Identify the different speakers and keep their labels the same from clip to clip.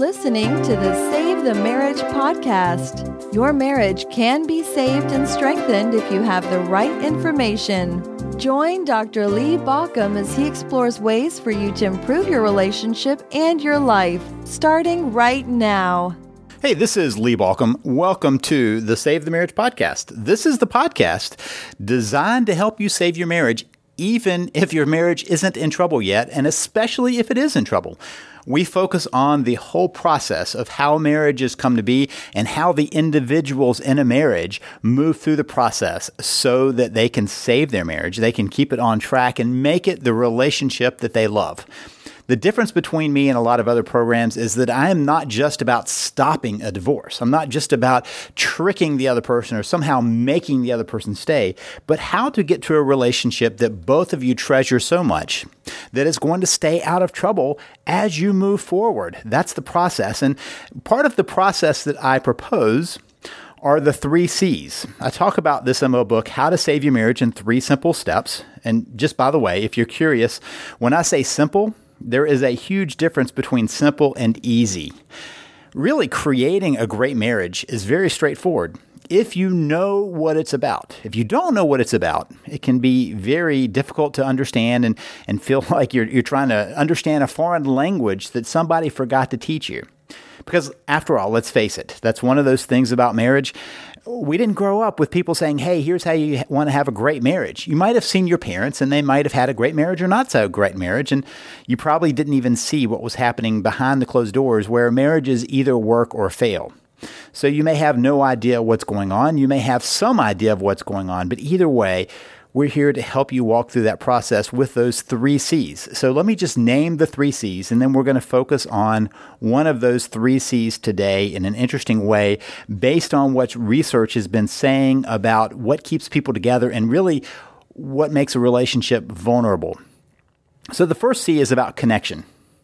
Speaker 1: listening to the Save the Marriage podcast. Your marriage can be saved and strengthened if you have the right information. Join Dr. Lee Baucom as he explores ways for you to improve your relationship and your life, starting right now.
Speaker 2: Hey, this is Lee Baucom. Welcome to the Save the Marriage podcast. This is the podcast designed to help you save your marriage, even if your marriage isn't in trouble yet, and especially if it is in trouble. We focus on the whole process of how marriages come to be and how the individuals in a marriage move through the process so that they can save their marriage, they can keep it on track and make it the relationship that they love. The difference between me and a lot of other programs is that I am not just about stopping a divorce. I'm not just about tricking the other person or somehow making the other person stay, but how to get to a relationship that both of you treasure so much that is going to stay out of trouble as you move forward. That's the process. And part of the process that I propose are the 3 C's. I talk about this in my book, How to Save Your Marriage in 3 Simple Steps. And just by the way, if you're curious, when I say simple, there is a huge difference between simple and easy. Really, creating a great marriage is very straightforward if you know what it's about. If you don't know what it's about, it can be very difficult to understand and feel like you're trying to understand a foreign language that somebody forgot to teach you. Because after all, let's face it, that's one of those things about marriage. We didn't grow up with people saying, hey, here's how you want to have a great marriage. You might have seen your parents and they might have had a great marriage or not so great marriage. And you probably didn't even see what was happening behind the closed doors where marriages either work or fail. So you may have no idea what's going on. You may have some idea of what's going on. But either way, we're here to help you walk through that process with those 3 C's. So let me just name the 3 C's, and then we're going to focus on one of those 3 C's today in an interesting way based on what research has been saying about what keeps people together and really what makes a relationship vulnerable. So the first C is about connection.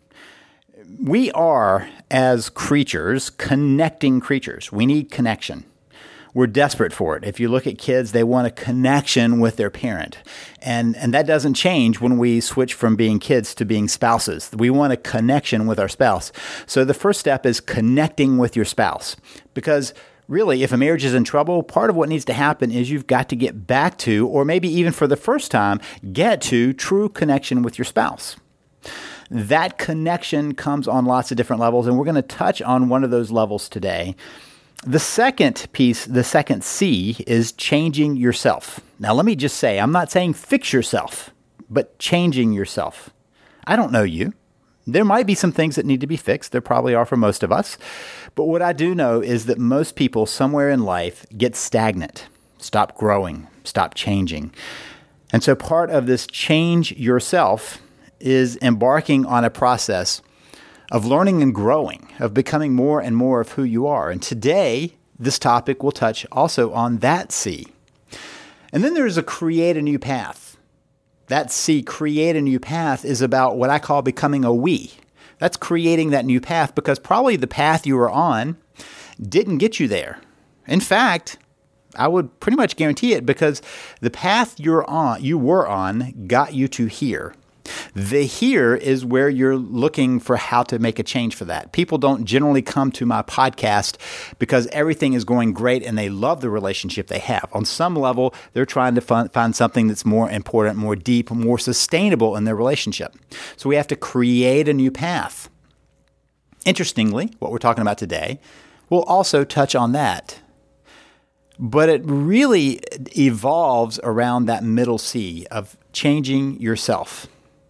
Speaker 2: We are, as creatures, connecting creatures. We need connection. We're desperate for it. If you look at kids, they want a connection with their parent. And that doesn't change when we switch from being kids to being spouses. We want a connection with our spouse. So the first step is connecting with your spouse. Because really, if a marriage is in trouble, part of what needs to happen is you've got to get back to, or maybe even for the first time, get to true connection with your spouse. That connection comes on lots of different levels, and we're going to touch on one of those levels today. The second piece, the second C, is changing yourself. Now, let me just say, I'm not saying fix yourself, but changing yourself. I don't know you. There might be some things that need to be fixed. There probably are for most of us. But what I do know is that most people somewhere in life get stagnant, stop growing, stop changing. And so part of this change yourself is embarking on a process of learning and growing, of becoming more and more of who you are. And today, this topic will touch also on that C. And then there's a create a new path. That C, create a new path, is about what I call becoming a we. That's creating that new path because probably the path you were on didn't get you there. In fact, I would pretty much guarantee it because the path you were on got you to here. The here is where you're looking for how to make a change for that. People don't generally come to my podcast because everything is going great and they love the relationship they have. On some level, they're trying to find something that's more important, more deep, more sustainable in their relationship. So we have to create a new path. Interestingly, what we're talking about today will also touch on that. But it really evolves around that middle C of changing yourself.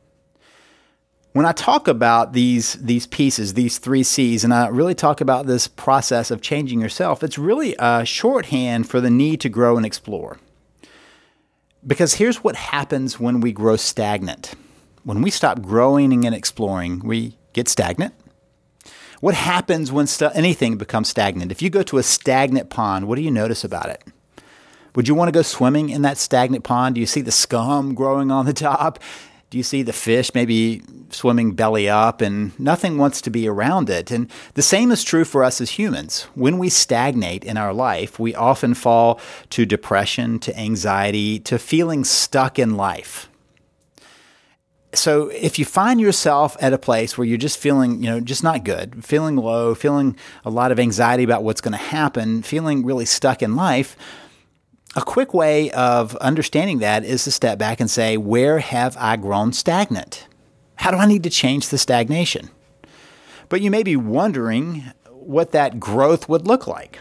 Speaker 2: When I talk about these pieces, these 3 C's, and I really talk about this process of changing yourself, it's really a shorthand for the need to grow and explore. Because here's what happens when we grow stagnant. When we stop growing and exploring, we get stagnant. What happens when anything becomes stagnant? If you go to a stagnant pond, what do you notice about it? Would you want to go swimming in that stagnant pond? Do you see the scum growing on the top? Do you see the fish maybe swimming belly up and nothing wants to be around it? And the same is true for us as humans. When we stagnate in our life, we often fall to depression, to anxiety, to feeling stuck in life. So if you find yourself at a place where you're just feeling, just not good, feeling low, feeling a lot of anxiety about what's going to happen, feeling really stuck in life, a quick way of understanding that is to step back and say, where have I grown stagnant? How do I need to change the stagnation? But you may be wondering what that growth would look like.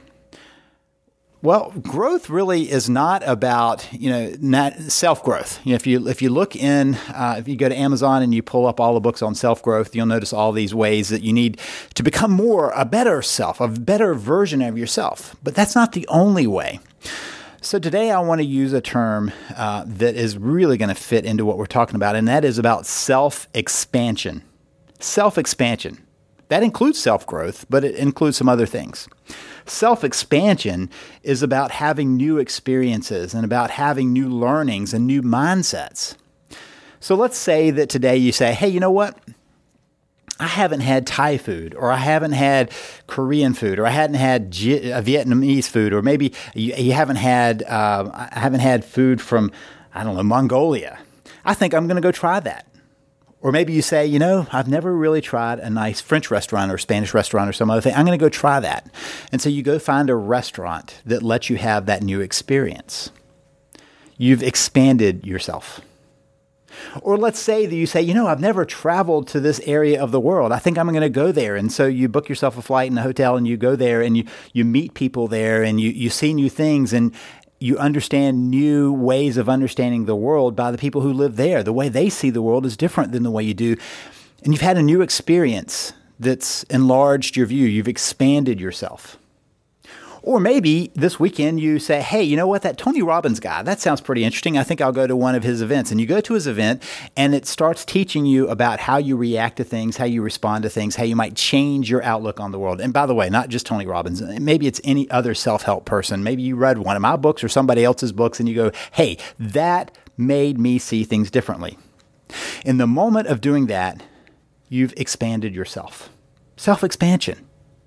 Speaker 2: Well, growth really is not about, not self-growth. If you look if you go to Amazon and you pull up all the books on self-growth, you'll notice all these ways that you need to become a better self, a better version of yourself. But that's not the only way. So today I want to use a term that is really going to fit into what we're talking about, and that is about self-expansion. Self-expansion. That includes self-growth, but it includes some other things. Self-expansion is about having new experiences and about having new learnings and new mindsets. So let's say that today you say, hey, you know what? I haven't had Thai food, or I haven't had Korean food, or I hadn't had Vietnamese food, or maybe you haven't had, I haven't had food from, Mongolia. I think I'm going to go try that. Or maybe you say, I've never really tried a nice French restaurant or Spanish restaurant or some other thing. I'm going to go try that. And so you go find a restaurant that lets you have that new experience. You've expanded yourself. Or let's say that you say, I've never traveled to this area of the world. I think I'm going to go there. And so you book yourself a flight and a hotel and you go there and you meet people there and you see new things and you understand new ways of understanding the world by the people who live there. The way they see the world is different than the way you do. And you've had a new experience that's enlarged your view. You've expanded yourself. Or maybe this weekend you say, hey, you know what, that Tony Robbins guy, that sounds pretty interesting. I think I'll go to one of his events. And you go to his event and it starts teaching you about how you react to things, how you respond to things, how you might change your outlook on the world. And by the way, not just Tony Robbins, maybe it's any other self-help person. Maybe you read one of my books or somebody else's books and you go, hey, that made me see things differently. In the moment of doing that, you've expanded yourself. Self-expansion.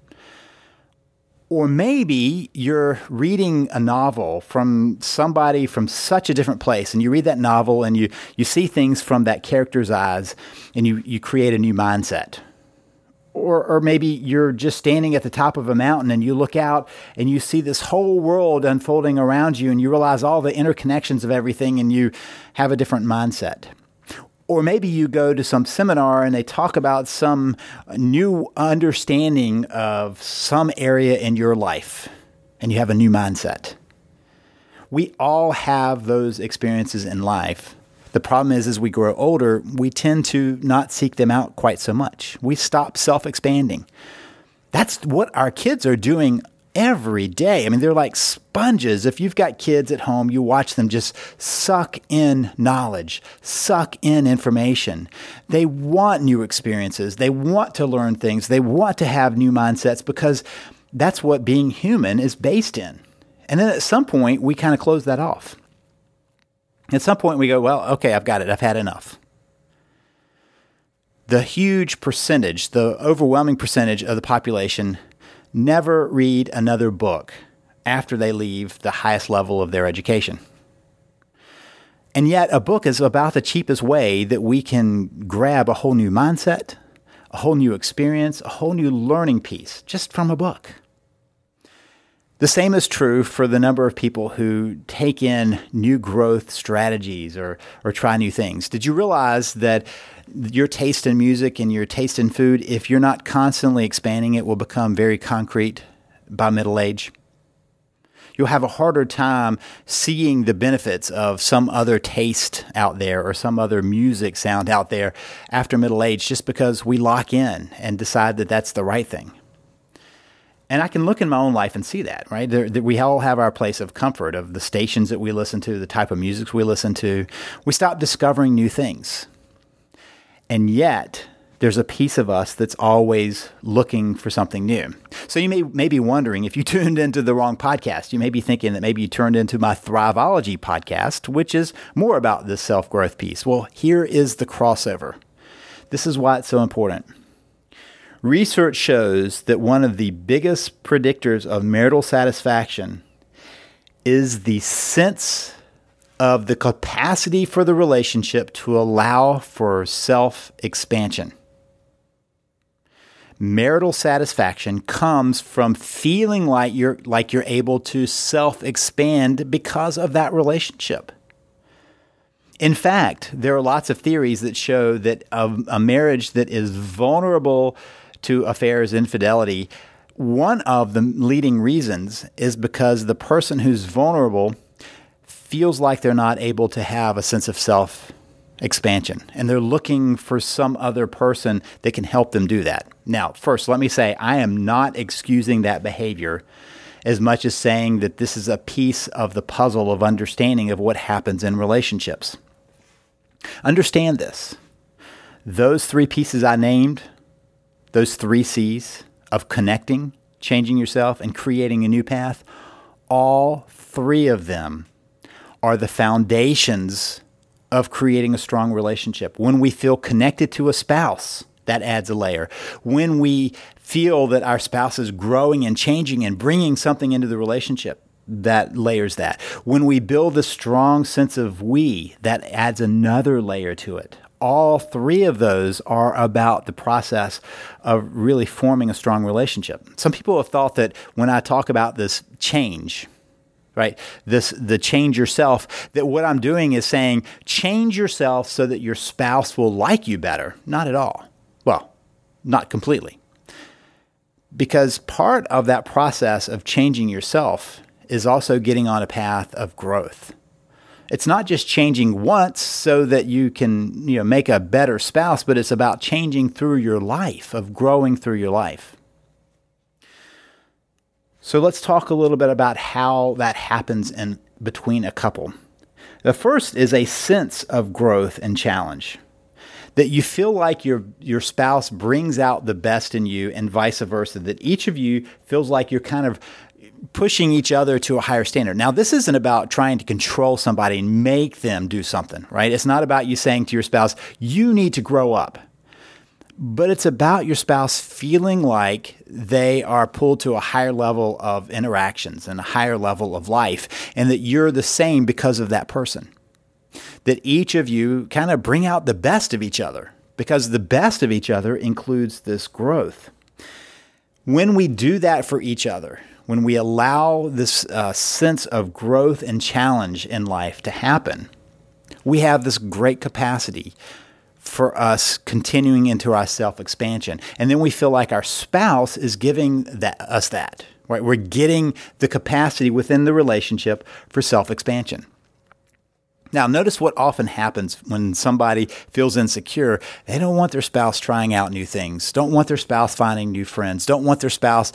Speaker 2: Or maybe you're reading a novel from somebody from such a different place, and you read that novel and you see things from that character's eyes, and you create a new mindset. Or maybe you're just standing at the top of a mountain and you look out and you see this whole world unfolding around you, and you realize all the interconnections of everything, and you have a different mindset. Or maybe you go to some seminar and they talk about some new understanding of some area in your life, and you have a new mindset. We all have those experiences in life. The problem is, as we grow older, we tend to not seek them out quite so much. We stop self-expanding. That's what our kids are doing every day. I mean, they're like sponges. If you've got kids at home, you watch them just suck in knowledge, suck in information. They want new experiences. They want to learn things. They want to have new mindsets because that's what being human is based in. And then at some point, we kind of close that off. At some point, we go, well, okay, I've got it. I've had enough. The huge percentage, the overwhelming percentage of the population never read another book after they leave the highest level of their education. And yet a book is about the cheapest way that we can grab a whole new mindset, a whole new experience, a whole new learning piece just from a book. The same is true for the number of people who take in new growth strategies or try new things. Did you realize that your taste in music and your taste in food, if you're not constantly expanding it, will become very concrete by middle age? You'll have a harder time seeing the benefits of some other taste out there or some other music sound out there after middle age just because we lock in and decide that that's the right thing. And I can look in my own life and see that, right? We all have our place of comfort of the stations that we listen to, the type of music we listen to. We stop discovering new things. And yet, there's a piece of us that's always looking for something new. So you may be wondering if you tuned into the wrong podcast. You may be thinking that maybe you turned into my Thriveology podcast, which is more about this self-growth piece. Well, here is the crossover. This is why it's so important. Research shows that one of the biggest predictors of marital satisfaction is the sense of the capacity for the relationship to allow for self-expansion. Marital satisfaction comes from feeling like you're able to self-expand because of that relationship. In fact, there are lots of theories that show that a marriage that is vulnerable to affairs, infidelity, one of the leading reasons is because the person who's vulnerable feels like they're not able to have a sense of self-expansion, and they're looking for some other person that can help them do that. Now, first, let me say I am not excusing that behavior as much as saying that this is a piece of the puzzle of understanding of what happens in relationships. Understand this. Those three pieces I named, those 3 C's of connecting, changing yourself, and creating a new path, all 3 of them are the foundations of creating a strong relationship. When we feel connected to a spouse, that adds a layer. When we feel that our spouse is growing and changing and bringing something into the relationship, that layers that. When we build a strong sense of we, that adds another layer to it. All 3 of those are about the process of really forming a strong relationship. Some people have thought that when I talk about this change, right, the change yourself, that what I'm doing is saying change yourself so that your spouse will like you better. Not at all. Well, not completely. Because part of that process of changing yourself is also getting on a path of growth. It's not just changing once so that you can, make a better spouse, but it's about changing through your life, of growing through your life. So let's talk a little bit about how that happens in between a couple. The first is a sense of growth and challenge. That you feel like your spouse brings out the best in you and vice versa. That each of you feels like you're kind of pushing each other to a higher standard. Now, this isn't about trying to control somebody and make them do something, right? It's not about you saying to your spouse, you need to grow up. But it's about your spouse feeling like they are pulled to a higher level of interactions and a higher level of life, and that you're the same because of that person. That each of you kind of bring out the best of each other, because the best of each other includes this growth. When we do that for each other, when we allow this sense of growth and challenge in life to happen, we have this great capacity for us continuing into our self-expansion. And then we feel like our spouse is giving us that, right? We're getting the capacity within the relationship for self-expansion. Now, notice what often happens when somebody feels insecure. They don't want their spouse trying out new things, don't want their spouse finding new friends, don't want their spouse,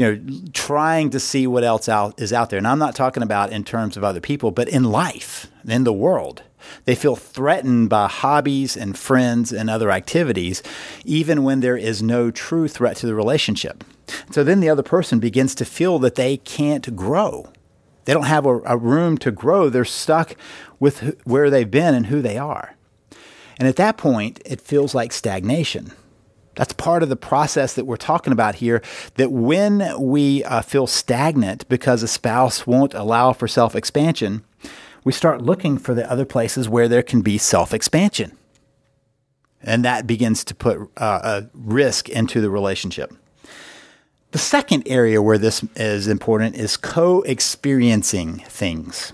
Speaker 2: trying to see what else is out there. And I'm not talking about in terms of other people, but in life, in the world. They feel threatened by hobbies and friends and other activities, even when there is no true threat to the relationship. So then the other person begins to feel that they can't grow. They don't have a room to grow. They're stuck with where they've been and who they are. And at that point, it feels like stagnation. That's part of the process that we're talking about here, that when we feel stagnant because a spouse won't allow for self-expansion, we start looking for the other places where there can be self-expansion. And that begins to put a risk into the relationship. The second area where this is important is co-experiencing things.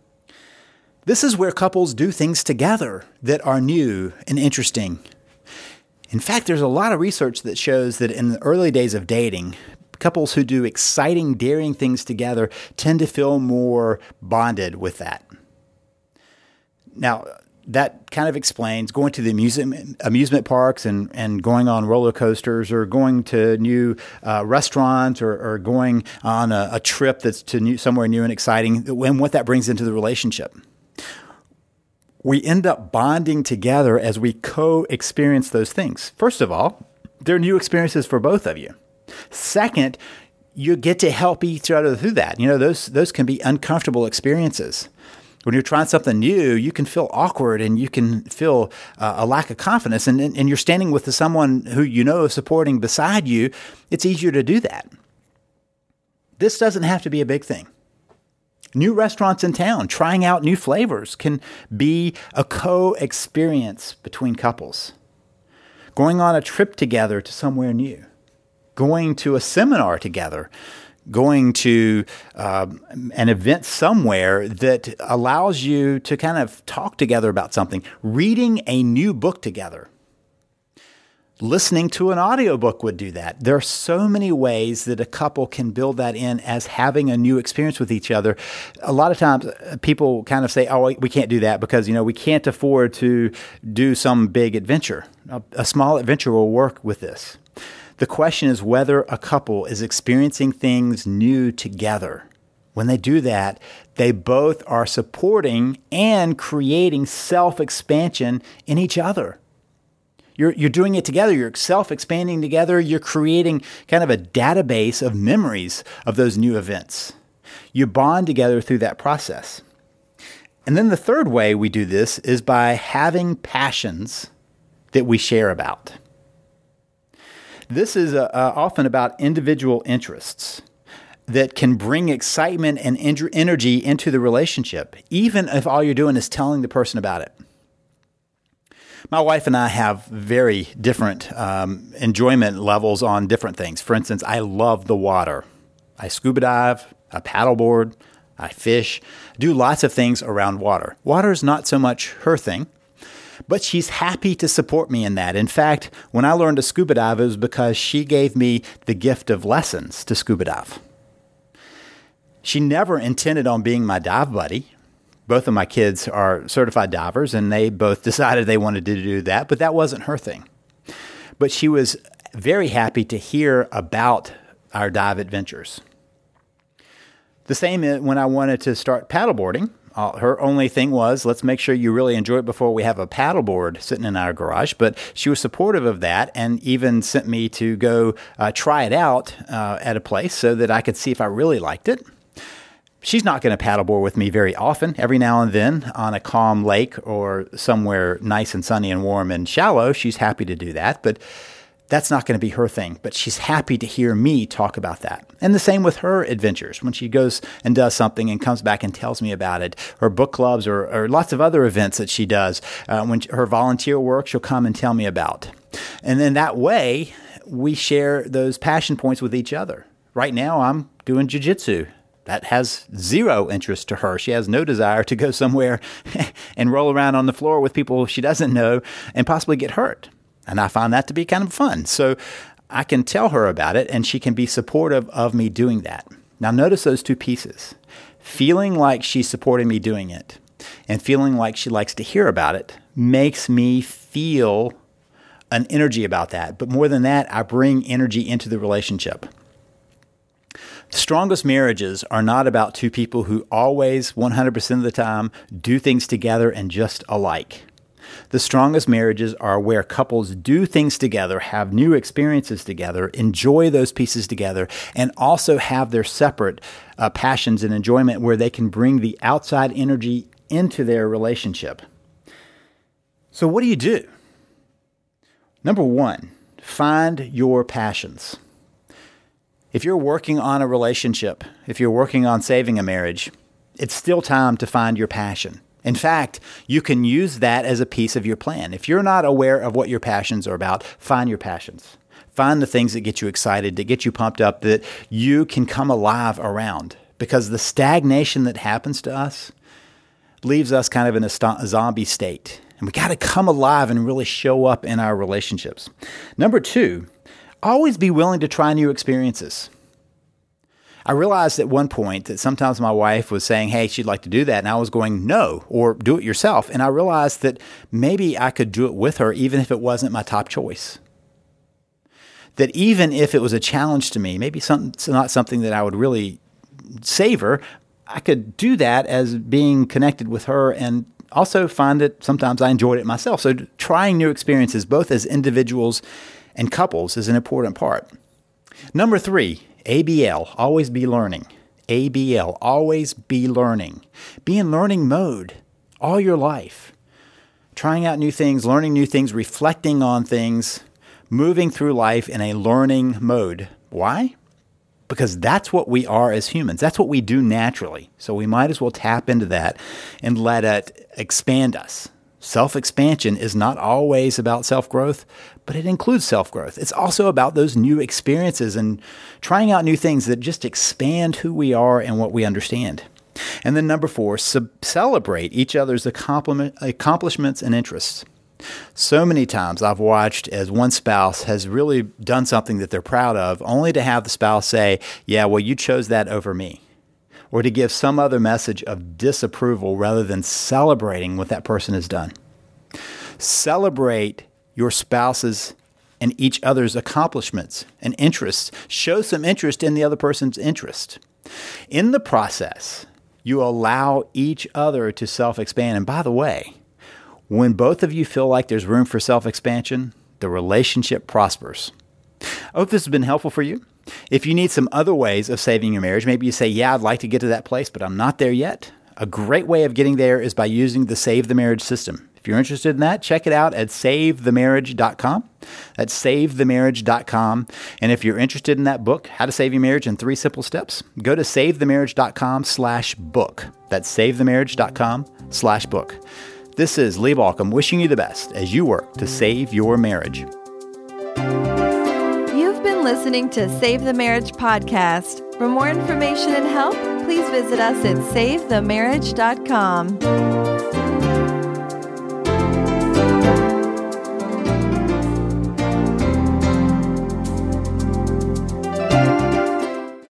Speaker 2: This is where couples do things together that are new and interesting. In fact, there's a lot of research that shows that in the early days of dating, couples who do exciting, daring things together tend to feel more bonded with that. Now, that kind of explains going to the amusement parks and going on roller coasters, or going to new restaurants, or going on a trip that's to somewhere new and exciting, and what that brings into the relationship. We end up bonding together as we co-experience those things. First of all, they're new experiences for both of you. Second, you get to help each other through that. Those can be uncomfortable experiences. When you're trying something new, you can feel awkward and you can feel a lack of confidence. And you're standing with someone who is supporting beside you, it's easier to do that. This doesn't have to be a big thing. New restaurants in town, trying out new flavors can be a co-experience between couples. Going on a trip together to somewhere new. Going to a seminar together. Going to an event somewhere that allows you to kind of talk together about something. Reading a new book together. Listening to an audiobook would do that. There are so many ways that a couple can build that in as having a new experience with each other. A lot of times people kind of say, oh, we can't do that because, we can't afford to do some big adventure. A small adventure will work with this. The question is whether a couple is experiencing things new together. When they do that, they both are supporting and creating self-expansion in each other. You're doing it together. You're self-expanding together. You're creating kind of a database of memories of those new events. You bond together through that process. And then the third way we do this is by having passions that we share about. This is often about individual interests that can bring excitement and energy into the relationship, even if all you're doing is telling the person about it. My wife and I have very different enjoyment levels on different things. For instance, I love the water. I scuba dive, I paddleboard, I fish, do lots of things around water. Water is not so much her thing, but she's happy to support me in that. In fact, when I learned to scuba dive, it was because she gave me the gift of lessons to scuba dive. She never intended on being my dive buddy. Both of my kids are certified divers, and they both decided they wanted to do that, but that wasn't her thing. But she was very happy to hear about our dive adventures. The same when I wanted to start paddleboarding. Her only thing was, let's make sure you really enjoy it before we have a paddleboard sitting in our garage. But she was supportive of that and even sent me to go try it out at a place so that I could see if I really liked it. She's not going to paddleboard with me very often. Every now and then on a calm lake or somewhere nice and sunny and warm and shallow, she's happy to do that. But that's not going to be her thing. But she's happy to hear me talk about that. And the same with her adventures. When she goes and does something and comes back and tells me about it, or book clubs or lots of other events that she does. When her volunteer work, she'll come and tell me about. And then that way, we share those passion points with each other. Right now, I'm doing jiu-jitsu. That has zero interest to her. She has no desire to go somewhere and roll around on the floor with people she doesn't know and possibly get hurt. And I find that to be kind of fun. So I can tell her about it, and she can be supportive of me doing that. Now notice those two pieces. Feeling like she's supporting me doing it and feeling like she likes to hear about it makes me feel an energy about that. But more than that, I bring energy into the relationship. The strongest marriages are not about two people who always, 100% of the time, do things together and just alike. The strongest marriages are where couples do things together, have new experiences together, enjoy those pieces together, and also have their separate passions and enjoyment where they can bring the outside energy into their relationship. So what do? Number one, find your passions. If you're working on a relationship, if you're working on saving a marriage, it's still time to find your passion. In fact, you can use that as a piece of your plan. If you're not aware of what your passions are about, find your passions. Find the things that get you excited, that get you pumped up, that you can come alive around. Because the stagnation that happens to us leaves us kind of in a zombie state. And we got to come alive and really show up in our relationships. Number two, always be willing to try new experiences. I realized at one point that sometimes my wife was saying, hey, she'd like to do that. And I was going, no, or do it yourself. And I realized that maybe I could do it with her, even if it wasn't my top choice. That even if it was a challenge to me, maybe not something that I would really savor, I could do that as being connected with her and also find that sometimes I enjoyed it myself. So trying new experiences, both as individuals and couples, is an important part. Number three, ABL, always be learning. ABL, always be learning. Be in learning mode all your life. Trying out new things, learning new things, reflecting on things, moving through life in a learning mode. Why? because that's what we are as humans. That's what we do naturally. So we might as well tap into that and let it expand us. Self-expansion is not always about self-growth, but it includes self-growth. It's also about those new experiences and trying out new things that just expand who we are and what we understand. And then number 4, celebrate each other's accomplishments and interests. So many times I've watched as one spouse has really done something that they're proud of, only to have the spouse say, yeah, well, you chose that over me. Or to give some other message of disapproval rather than celebrating what that person has done. Celebrate your spouse's and each other's accomplishments and interests. Show some interest in the other person's interest. In the process, you allow each other to self-expand. And by the way, when both of you feel like there's room for self-expansion, the relationship prospers. I hope this has been helpful for you. If you need some other ways of saving your marriage, maybe you say, yeah, I'd like to get to that place, but I'm not there yet. A great way of getting there is by using the Save the Marriage system. If you're interested in that, check it out at SaveTheMarriage.com. That's SaveTheMarriage.com. And if you're interested in that book, How to Save Your Marriage in 3 Simple Steps, go to SaveTheMarriage.com/book. That's SaveTheMarriage.com/book. This is Lee Baucom wishing you the best as you work to save your marriage.
Speaker 1: You've been listening to Save the Marriage podcast. For more information and help, please visit us at SaveTheMarriage.com.